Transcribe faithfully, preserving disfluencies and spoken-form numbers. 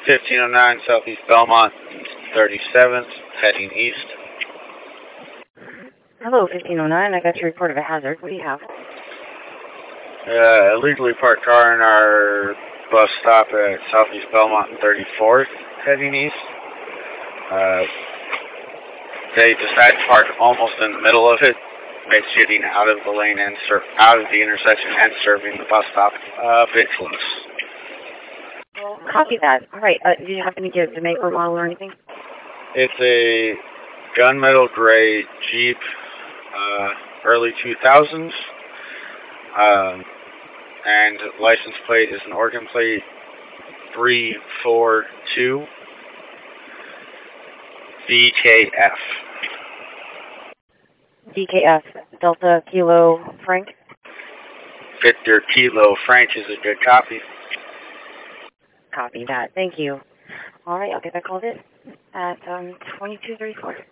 fifteen oh nine Southeast Belmont, thirty-seventh, heading east. Hello, fifteen oh nine. I got your report of a hazard. What do you have? Uh, illegally parked car in our bus stop at Southeast Belmont and thirty-fourth, heading east. Uh, they decided to park almost in the middle of it, basically getting out of the lane and ser- out of the intersection and serving the bus stop. Uh, bit close. Well, copy that. All right. Uh, do you happen to give the make or model or anything? It's a gunmetal gray Jeep, uh, early two thousands. Um, and license plate is an Oregon plate three four two D K F. D K F, Delta Kilo Frank? Victor Kilo Frank is a good copy. Copy that. Thank you. All right, I'll get that called in at um, twenty-two thirty-four.